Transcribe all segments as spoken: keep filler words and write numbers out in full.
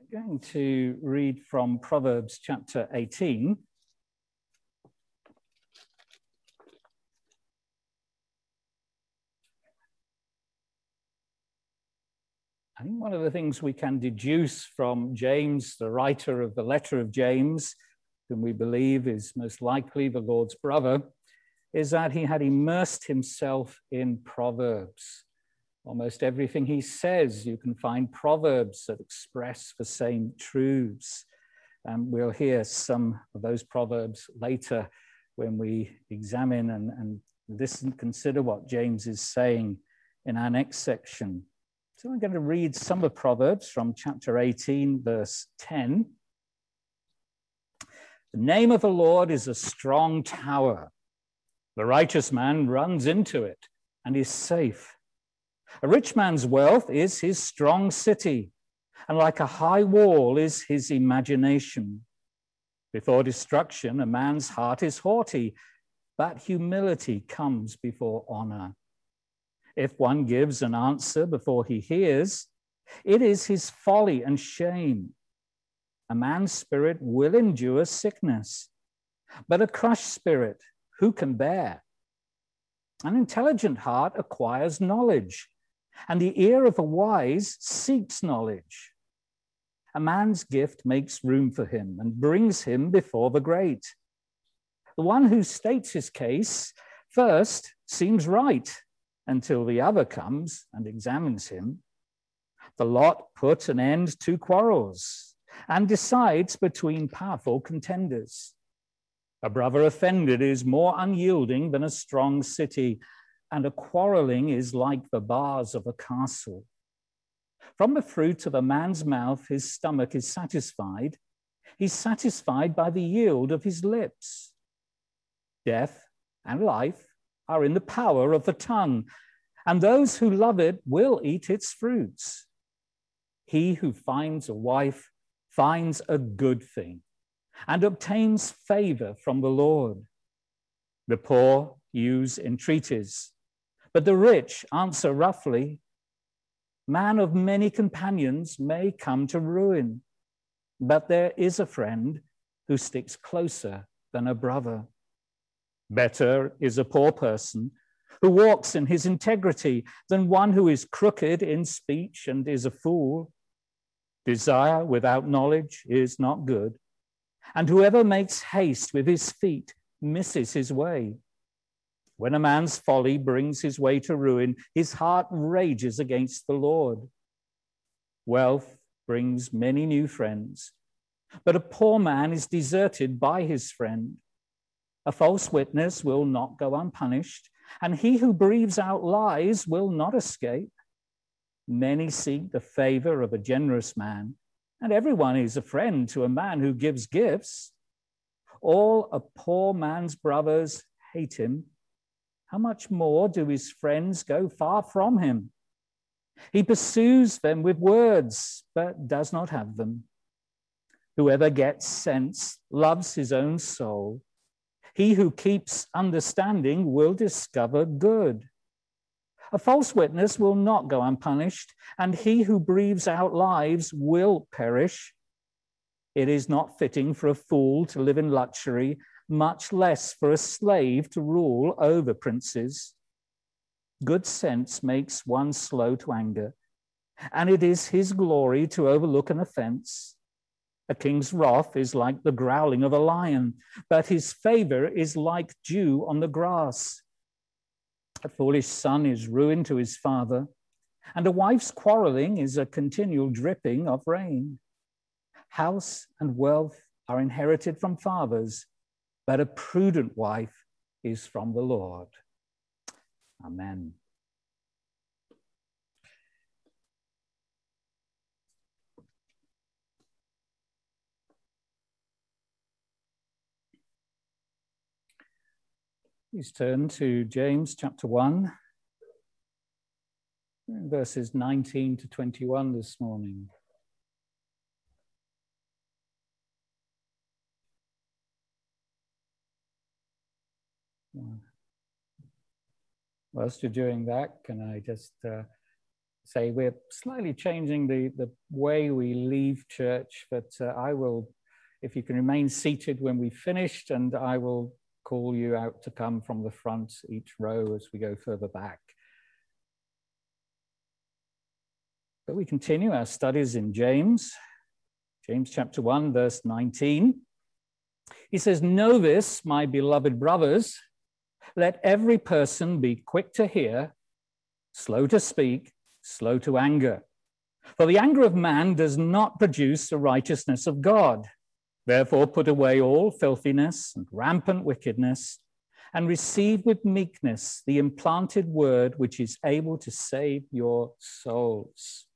going to read from Proverbs chapter eighteen. I think one of the things we can deduce from James, the writer of the letter of James, whom we believe is most likely the Lord's brother, is that he had immersed himself in Proverbs. Almost everything he says, you can find proverbs that express the same truths. And we'll hear some of those proverbs later when we examine and, and listen, consider what James is saying in our next section. So I'm going to read some of Proverbs from chapter eighteen, verse ten. The name of the Lord is a strong tower. The righteous man runs into it and is safe. A rich man's wealth is his strong city, and like a high wall is his imagination. Before destruction, a man's heart is haughty, but humility comes before honor. If one gives an answer before he hears, it is his folly and shame. A man's spirit will endure sickness, but a crushed spirit who can bear? An intelligent heart acquires knowledge, and the ear of a wise seeks knowledge. A man's gift makes room for him and brings him before the great. The one who states his case first seems right until the other comes and examines him. The lot put an end to quarrels and decides between powerful contenders. A brother offended is more unyielding than a strong city, and a quarreling is like the bars of a castle. From the fruit of a man's mouth, his stomach is satisfied. He's satisfied by the yield of his lips. Death and life are in the power of the tongue, and those who love it will eat its fruits. He who finds a wife finds a good thing and obtains favor from the Lord. The poor use entreaties, but the rich answer roughly. Man of many companions may come to ruin, but there is a friend who sticks closer than a brother. Better is a poor person who walks in his integrity than one who is crooked in speech and is a fool. Desire without knowledge is not good, and whoever makes haste with his feet misses his way. When a man's folly brings his way to ruin, his heart rages against the Lord. Wealth brings many new friends, but a poor man is deserted by his friend. A false witness will not go unpunished, and he who breathes out lies will not escape. Many seek the favor of a generous man, and everyone is a friend to a man who gives gifts. All a poor man's brothers hate him. How much more do his friends go far from him? He pursues them with words, but does not have them. Whoever gets sense loves his own soul. He who keeps understanding will discover good. A false witness will not go unpunished, and he who breathes out lies will perish. It is not fitting for a fool to live in luxury, much less for a slave to rule over princes. Good sense makes one slow to anger, and it is his glory to overlook an offense. A king's wrath is like the growling of a lion, but his favor is like dew on the grass. A foolish son is ruin to his father, and a wife's quarreling is a continual dripping of rain. House and wealth are inherited from fathers, but a prudent wife is from the Lord. Amen. Please turn to James chapter one, verses nineteen to twenty-one this morning. Whilst you're doing that, can I just uh, say we're slightly changing the, the way we leave church, but uh, I will, if you can remain seated when we've finished, and I will call you out to come from the front, each row, as we go further back. But we continue our studies in James, James chapter one, verse nineteen. He says, "Know this, my beloved brothers, let every person be quick to hear, slow to speak, slow to anger. For the anger of man does not produce the righteousness of God. Therefore put away all filthiness and rampant wickedness, and receive with meekness the implanted word which is able to save your souls."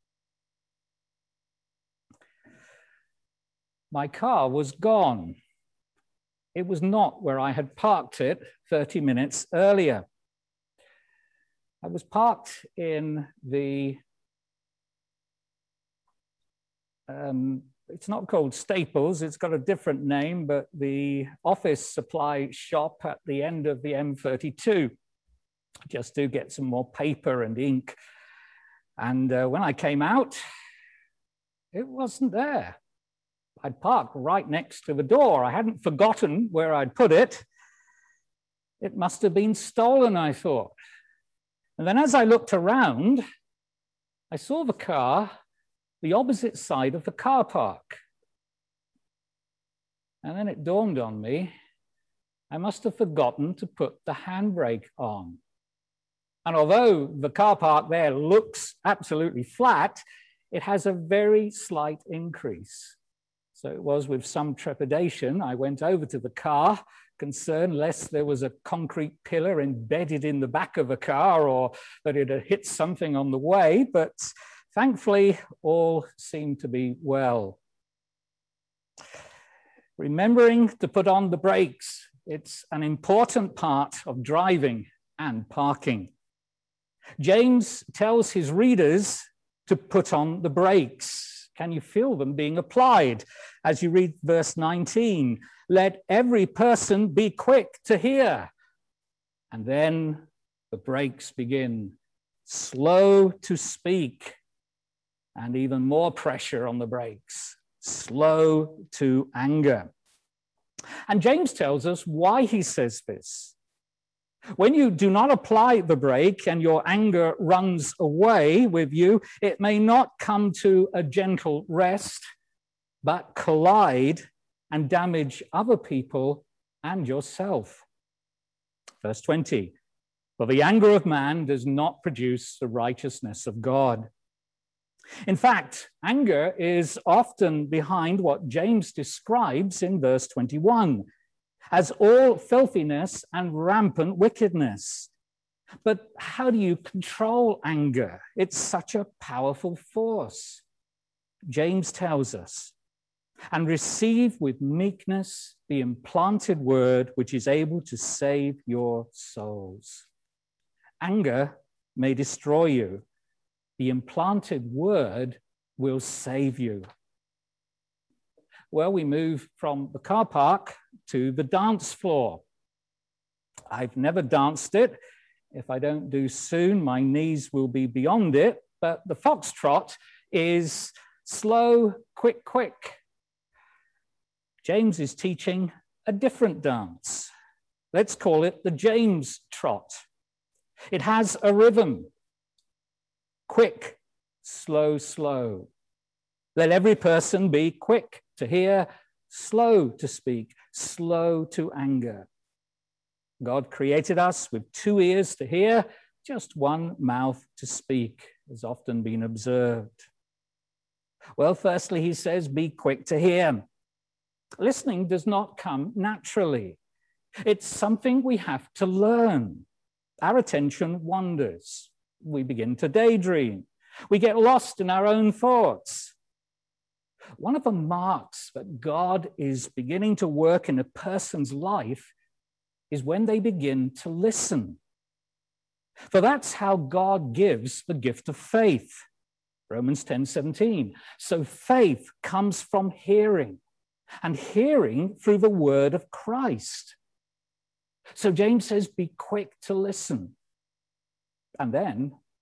My car was gone. It was not where I had parked it thirty minutes earlier. I was parked in the, um, it's not called Staples, it's got a different name, but the office supply shop at the end of the M thirty-two, just to get some more paper and ink. And uh, when I came out, it wasn't there. I'd parked right next to the door. I hadn't forgotten where I'd put it. It must have been stolen, I thought. And then as I looked around, I saw the car the opposite side of the car park. And then it dawned on me, I must have forgotten to put the handbrake on. And although the car park there looks absolutely flat, it has a very slight increase. So it was with some trepidation I went over to the car, concerned lest there was a concrete pillar embedded in the back of the car or that it had hit something on the way, but thankfully all seemed to be well. Remembering to put on the brakes, it's an important part of driving and parking. James tells his readers to put on the brakes. Can you feel them being applied? As you read verse nineteen, let every person be quick to hear. And then the brakes begin. Slow to speak, and even more pressure on the brakes. Slow to anger. And James tells us why he says this. When you do not apply the brake and your anger runs away with you, it may not come to a gentle rest, but collide and damage other people and yourself. Verse twenty, for the anger of man does not produce the righteousness of God. In fact, anger is often behind what James describes in verse twenty-one as all filthiness and rampant wickedness. But how do you control anger? It's such a powerful force. James tells us, and receive with meekness the implanted word which is able to save your souls. Anger may destroy you. The implanted word will save you. Well, we move from the car park to the dance floor. I've never danced it. If I don't do soon, my knees will be beyond it. But the foxtrot is slow, quick, quick. James is teaching a different dance. Let's call it the James trot. It has a rhythm. Quick, slow, slow. Let every person be quick to hear, slow to speak, slow to anger. God created us with two ears to hear, just one mouth to speak, has often been observed. Well, firstly, he says, be quick to hear. Listening does not come naturally. It's something we have to learn. Our attention wanders. We begin to daydream. We get lost in our own thoughts. One of the marks that God is beginning to work in a person's life is when they begin to listen. For that's how God gives the gift of faith. Romans ten seventeen. So faith comes from hearing, and hearing through the word of Christ. So James says, be quick to listen. And then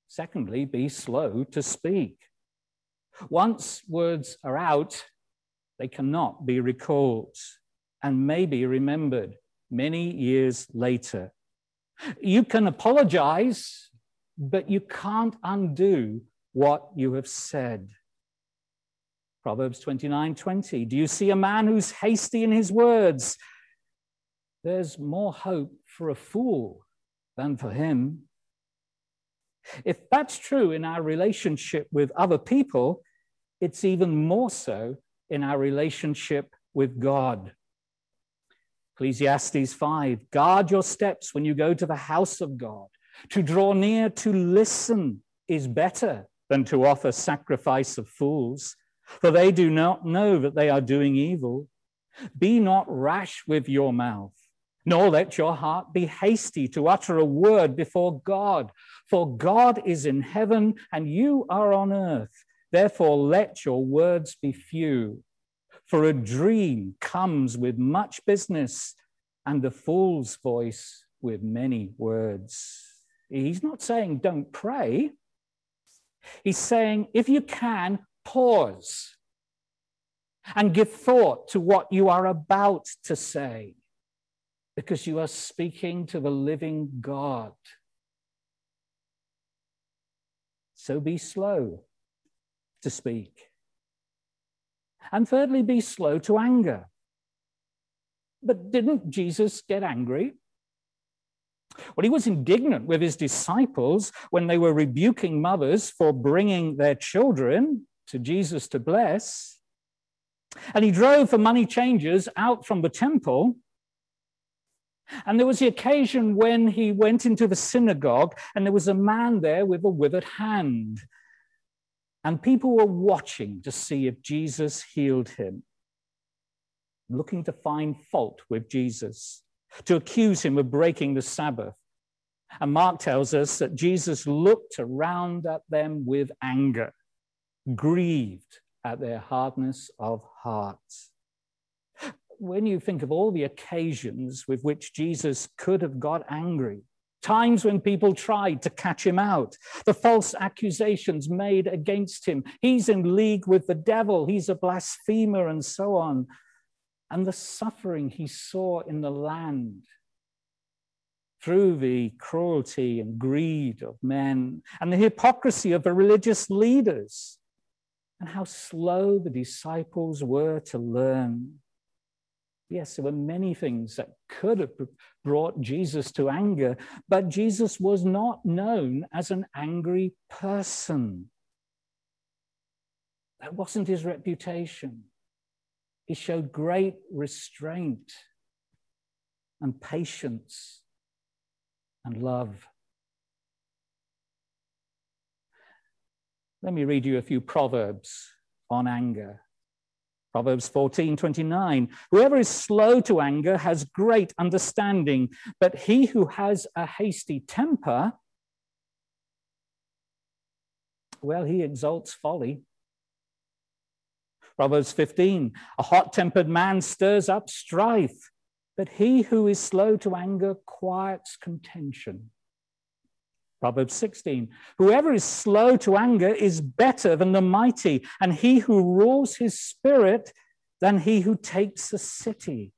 Secondly, be slow to speak. Once words are out, they cannot be recalled and may be remembered many years later. You can apologize, but you can't undo what you have said. Proverbs twenty-nine twenty. Do you see a man who's hasty in his words? There's more hope for a fool than for him. If that's true in our relationship with other people, it's even more so in our relationship with God. Ecclesiastes five, guard your steps when you go to the house of God. To draw near to listen is better than to offer sacrifice of fools, for they do not know that they are doing evil. Be not rash with your mouth, nor let your heart be hasty to utter a word before God. For God is in heaven and you are on earth. Therefore let your words be few. For a dream comes with much business, and the fool's voice with many words. He's not saying don't pray. He's saying if you can, pause and give thought to what you are about to say, because you are speaking to the living God. So be slow to speak. And thirdly, be slow to anger. But didn't Jesus get angry? Well, he was indignant with his disciples when they were rebuking mothers for bringing their children to Jesus to bless. And he drove the money changers out from the temple. And there was the occasion when he went into the synagogue and there was a man there with a withered hand. And people were watching to see if Jesus healed him, looking to find fault with Jesus, to accuse him of breaking the Sabbath. And Mark tells us that Jesus looked around at them with anger, grieved at their hardness of heart. When you think of all the occasions with which Jesus could have got angry, times when people tried to catch him out, the false accusations made against him, he's in league with the devil, he's a blasphemer, and so on, and the suffering he saw in the land through the cruelty and greed of men, and the hypocrisy of the religious leaders, and how slow the disciples were to learn. Yes, there were many things that could have brought Jesus to anger, but Jesus was not known as an angry person. That wasn't his reputation. He showed great restraint and patience and love. Let me read you a few proverbs on anger. Proverbs fourteen twenty-nine, whoever is slow to anger has great understanding, but he who has a hasty temper, well, he exalts folly. Proverbs fifteen, a hot-tempered man stirs up strife, but he who is slow to anger quiets contention. Proverbs sixteen, whoever is slow to anger is better than the mighty, and he who rules his spirit than he who takes a city.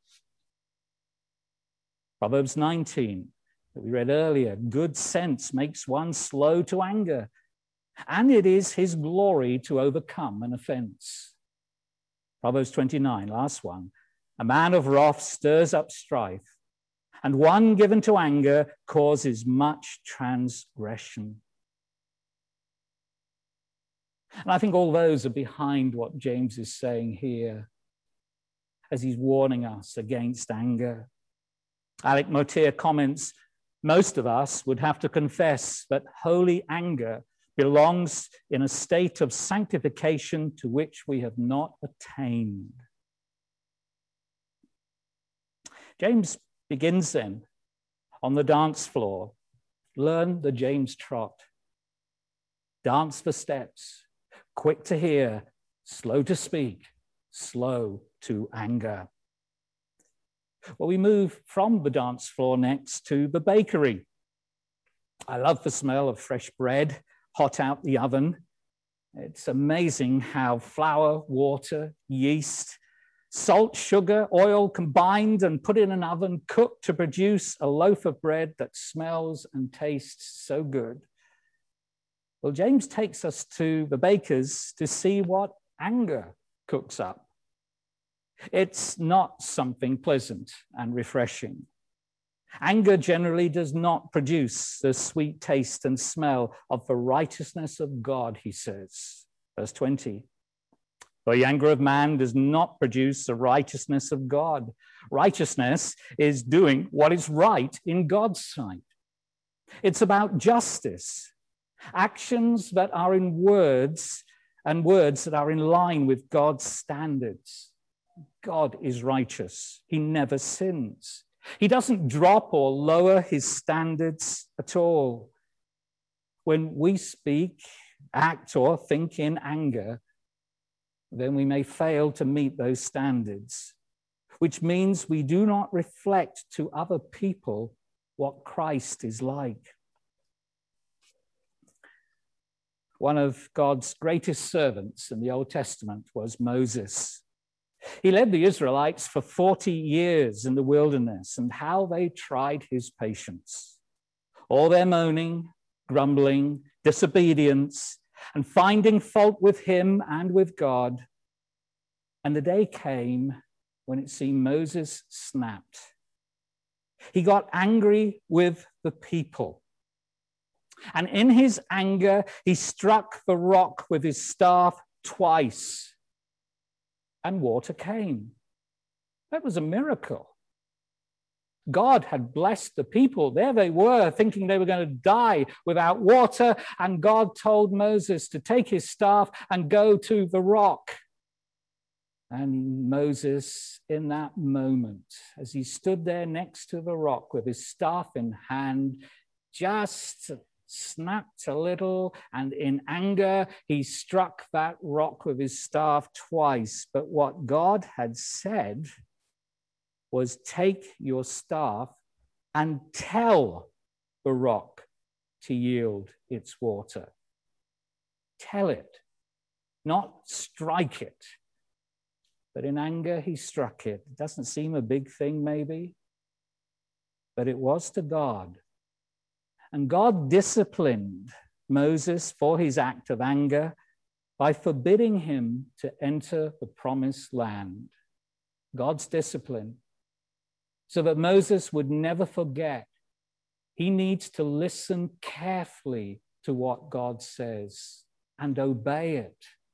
Proverbs nineteen, that we read earlier, good sense makes one slow to anger, and it is his glory to overcome an offense. Proverbs twenty-nine, last one, a man of wrath stirs up strife, and one given to anger causes much transgression. And I think all those are behind what James is saying here as he's warning us against anger. Alec Motyer comments, most of us would have to confess that holy anger belongs in a state of sanctification to which we have not attained. James begins then on the dance floor. Learn the James trot. Dance the steps, quick to hear, slow to speak, slow to anger. Well, we move from the dance floor next to the bakery. I love the smell of fresh bread hot out the oven. It's amazing how flour, water, yeast, salt, sugar, oil combined and put in an oven, cooked to produce a loaf of bread that smells and tastes so good. Well, James takes us to the baker's to see what anger cooks up. It's not something pleasant and refreshing. Anger generally does not produce the sweet taste and smell of the righteousness of God, he says. Verse twenty. For the anger of man does not produce the righteousness of God. Righteousness is doing what is right in God's sight. It's about justice, actions that are in words and words that are in line with God's standards. God is righteous. He never sins. He doesn't drop or lower his standards at all. When we speak, act, or think in anger, then we may fail to meet those standards, which means we do not reflect to other people what Christ is like. One of God's greatest servants in the Old Testament was Moses. He led the Israelites for forty years in the wilderness, and how they tried his patience. All their moaning, grumbling, disobedience, and finding fault with him and with God. And the day came when it seemed Moses snapped. He got angry with the people. And in his anger, he struck the rock with his staff twice. And water came. That was a miracle. God had blessed the people. There they were, thinking they were going to die without water. And God told Moses to take his staff and go to the rock. And Moses, in that moment, as he stood there next to the rock with his staff in hand, just snapped a little, and in anger, he struck that rock with his staff twice. But what God had said was, take your staff and tell the rock to yield its water. Tell it, not strike it. But in anger, he struck it. It doesn't seem a big thing, maybe, but it was to God. And God disciplined Moses for his act of anger by forbidding him to enter the promised land. God's discipline, so that Moses would never forget. He needs to listen carefully to what God says and obey it,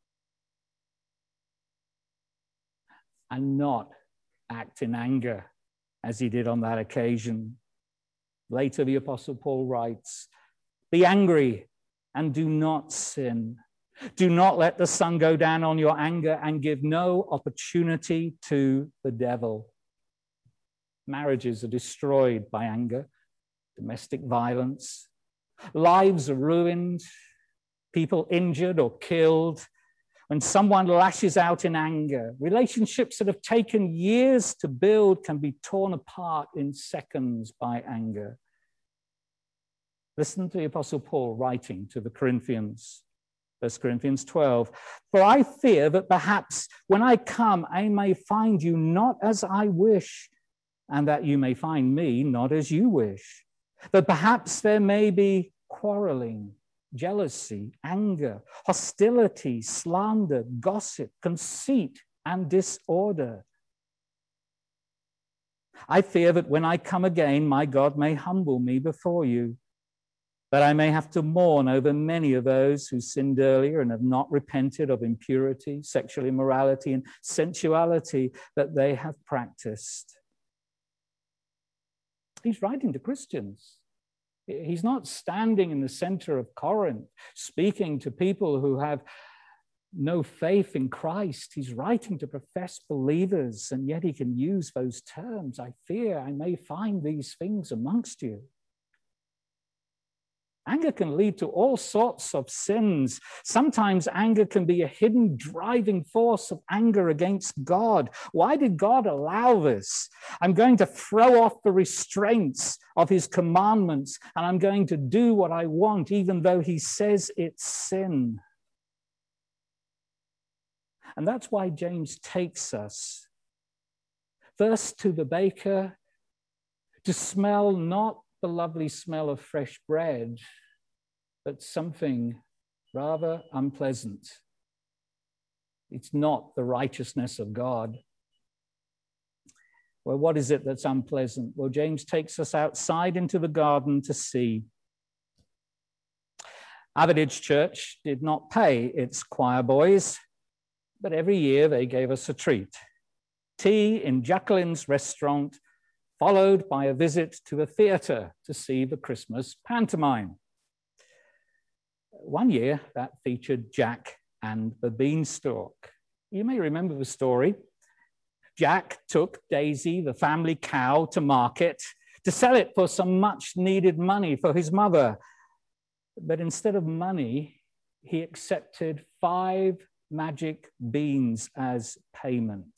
and not act in anger as he did on that occasion. Later, the Apostle Paul writes, be angry and do not sin. Do not let the sun go down on your anger, and give no opportunity to the devil. Marriages are destroyed by anger, domestic violence. Lives are ruined, people injured or killed when someone lashes out in anger. Relationships that have taken years to build can be torn apart in seconds by anger. Listen to the Apostle Paul writing to the Corinthians, First Corinthians twelve. For I fear that perhaps when I come, I may find you not as I wish, and that you may find me not as you wish. That perhaps there may be quarreling, jealousy, anger, hostility, slander, gossip, conceit, and disorder. I fear that when I come again, my God may humble me before you, that I may have to mourn over many of those who sinned earlier and have not repented of impurity, sexual immorality, and sensuality that they have practiced. He's writing to Christians. He's not standing in the center of Corinth, speaking to people who have no faith in Christ. He's writing to professed believers, and yet he can use those terms. I fear I may find these things amongst you. Anger can lead to all sorts of sins. Sometimes anger can be a hidden driving force of anger against God. Why did God allow this? I'm going to throw off the restraints of his commandments, and I'm going to do what I want, even though he says it's sin. And that's why James takes us first to the baker to smell not the lovely smell of fresh bread, but something rather unpleasant. It's not the righteousness of God. Well, what is it that's unpleasant? Well, James takes us outside into the garden to see. Avidage Church did not pay its choir boys, but every year they gave us a treat. Tea in Jacqueline's restaurant, followed by a visit to a theatre to see the Christmas pantomime. One year, that featured Jack and the Beanstalk. You may remember the story. Jack took Daisy, the family cow, to market to sell it for some much-needed money for his mother. But instead of money, he accepted five magic beans as payment.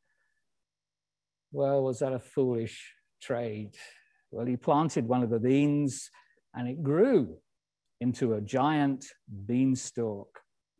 Well, was that a foolish trade? Well, he planted one of the beans and it grew into a giant beanstalk.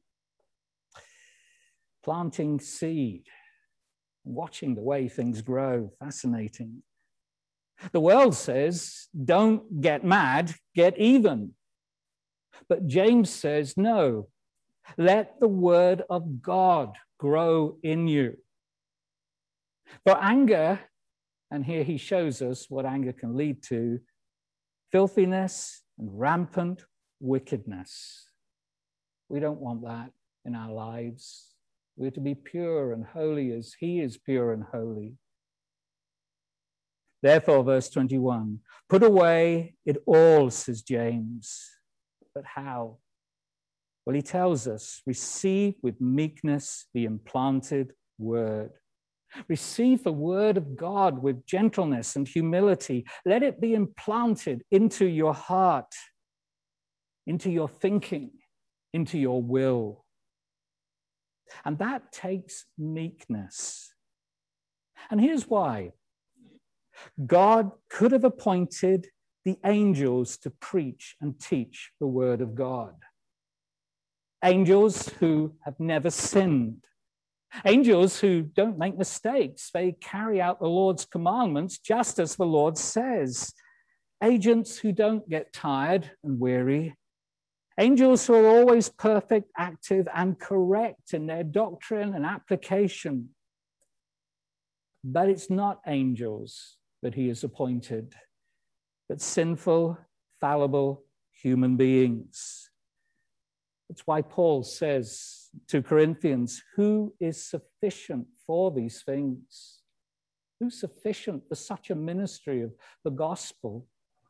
Planting seed, watching the way things grow, fascinating. The world says, don't get mad, get even. But James says, no, let the word of God grow in you. For anger, and here he shows us what anger can lead to, filthiness and rampant wickedness. We don't want that in our lives. We're to be pure and holy as he is pure and holy. Therefore, verse twenty-one, put away it all, says James. But how? Well, he tells us, receive with meekness the implanted word. Receive the word of God with gentleness and humility. Let it be implanted into your heart, into your thinking, into your will. And that takes meekness. And here's why. God could have appointed the angels to preach and teach the word of God. Angels who have never sinned. Angels who don't make mistakes. They carry out the Lord's commandments just as the Lord says. Agents who don't get tired and weary. Angels who are always perfect, active, and correct in their doctrine and application. But it's not angels that he has appointed, but sinful, fallible human beings. That's why Paul says to Corinthians, who is sufficient for these things? Who's sufficient for such a ministry of the gospel?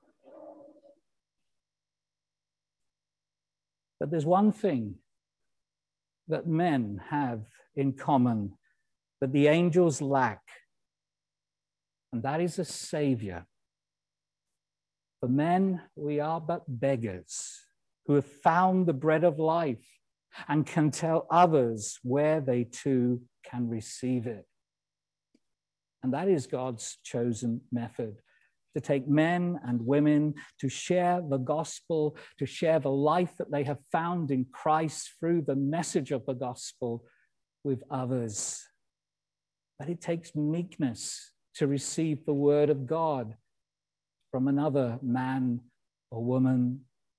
But there's one thing that men have in common that the angels lack, and that is a savior. For men, we are but beggars who have found the bread of life and can tell others where they too can receive it. And that is God's chosen method, to take men and women to share the gospel, to share the life that they have found in Christ through the message of the gospel with others. But it takes meekness to receive the word of God from another man or woman.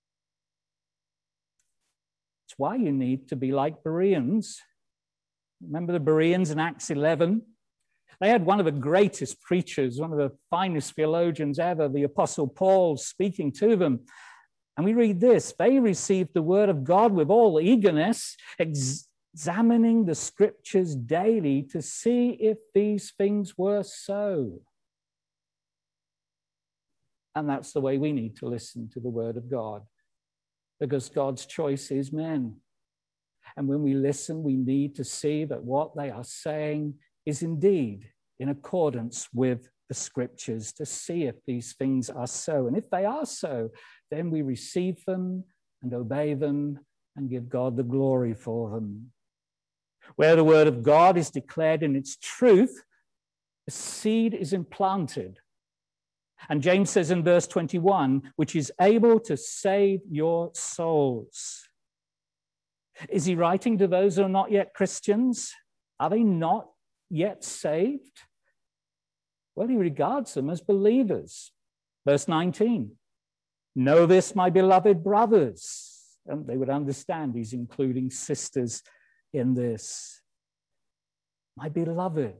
It's why you need to be like Bereans. Remember the Bereans in Acts eleven? They had one of the greatest preachers, one of the finest theologians ever, the Apostle Paul, speaking to them. And we read this, they received the word of God with all eagerness, examining the scriptures daily to see if these things were so. And that's the way we need to listen to the word of God, because God's choice is men. And when we listen, we need to see that what they are saying is indeed in accordance with the scriptures, to see if these things are so. And if they are so, then we receive them and obey them and give God the glory for them. Where the word of God is declared in its truth, a seed is implanted. And James says in verse twenty-one, which is able to save your souls. Is he writing to those who are not yet Christians? Are they not yet saved? Well, he regards them as believers. Verse nineteen, know this, my beloved brothers. And they would understand he's including sisters in this. My beloved,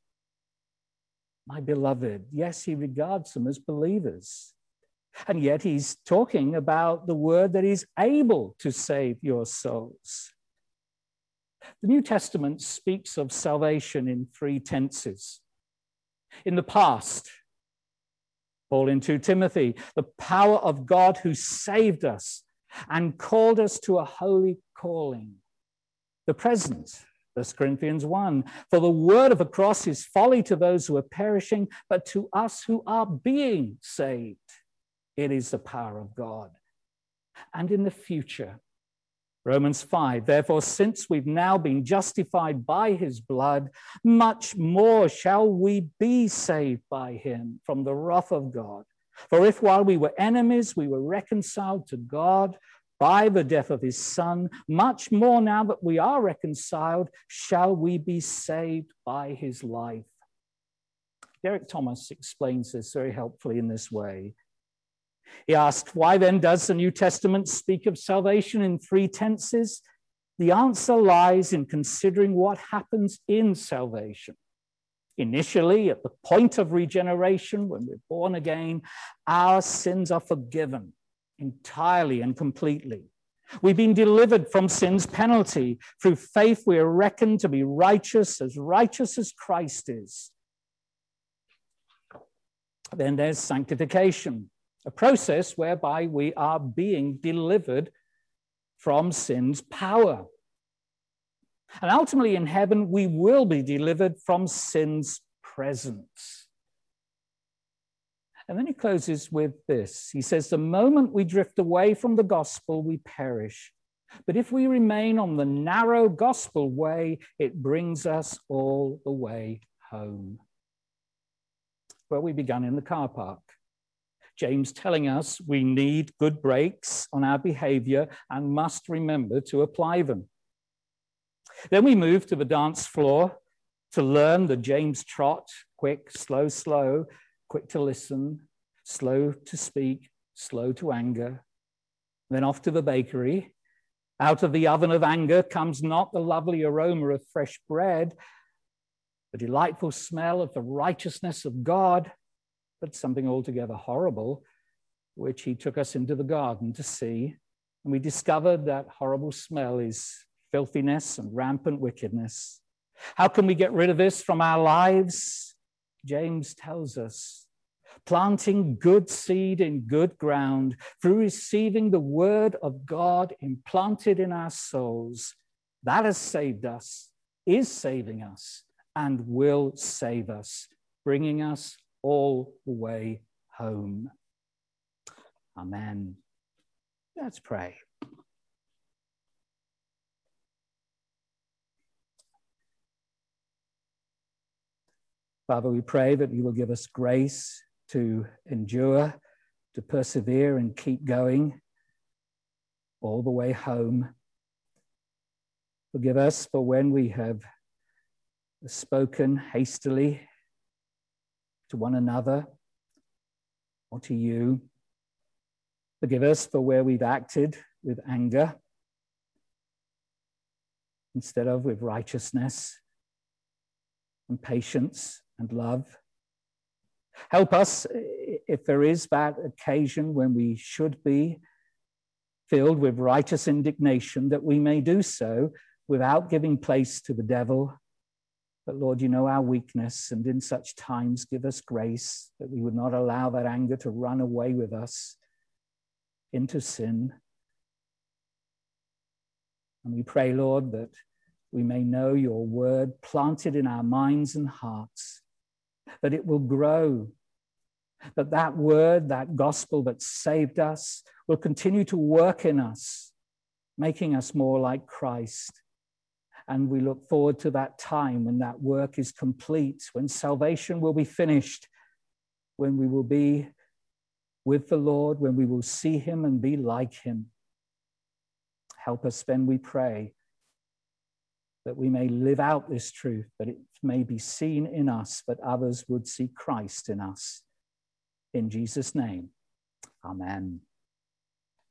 my beloved. Yes, he regards them as believers. And yet he's talking about the word that is able to save your souls. The New Testament speaks of salvation in three tenses. In the past, Paul in Second Timothy, the power of God who saved us and called us to a holy calling. The present, First Corinthians one, for the word of the cross is folly to those who are perishing, but to us who are being saved, it is the power of God. And in the future, Romans five, therefore, since we've now been justified by his blood, much more shall we be saved by him from the wrath of God. For if while we were enemies, we were reconciled to God by the death of his son, much more now that we are reconciled, shall we be saved by his life. Derek Thomas explains this very helpfully in this way. He asked, why then does the New Testament speak of salvation in three tenses? The answer lies in considering what happens in salvation. Initially, at the point of regeneration, when we're born again, our sins are forgiven entirely and completely. We've been delivered from sin's penalty. Through faith, we are reckoned to be righteous, as righteous as Christ is. Then there's sanctification, a process whereby we are being delivered from sin's power. And ultimately in heaven, we will be delivered from sin's presence. And then he closes with this. He says, the moment we drift away from the gospel, we perish. But if we remain on the narrow gospel way, it brings us all the way home. Well, we began in the car park. James telling us we need good brakes on our behavior and must remember to apply them. Then we move to the dance floor to learn the James trot, quick, slow, slow, quick to listen, slow to speak, slow to anger. Then off to the bakery. Out of the oven of anger comes not the lovely aroma of fresh bread, the delightful smell of the righteousness of God, but something altogether horrible, which he took us into the garden to see. And we discovered that horrible smell is filthiness and rampant wickedness. How can we get rid of this from our lives? James tells us, planting good seed in good ground through receiving the word of God implanted in our souls. That has saved us, is saving us, and will save us, bringing us all the way home. Amen. Let's pray. Father, we pray that you will give us grace to endure, to persevere and keep going all the way home. Forgive us for when we have spoken hastily to one another or to you. Forgive us for where we've acted with anger instead of with righteousness and patience and love. Help us if there is that occasion when we should be filled with righteous indignation, that we may do so without giving place to the devil. But Lord, you know our weakness, and in such times give us grace that we would not allow that anger to run away with us into sin. And we pray, Lord, that we may know your word planted in our minds and hearts, that it will grow that that word, that gospel that saved us, will continue to work in us, making us more like Christ. And we look forward to that time when that work is complete, when salvation will be finished, when we will be with the Lord, when we will see him and be like him. Help us then, we pray, that we may live out this truth, that it may be seen in us, that others would see Christ in us. In Jesus' name, amen.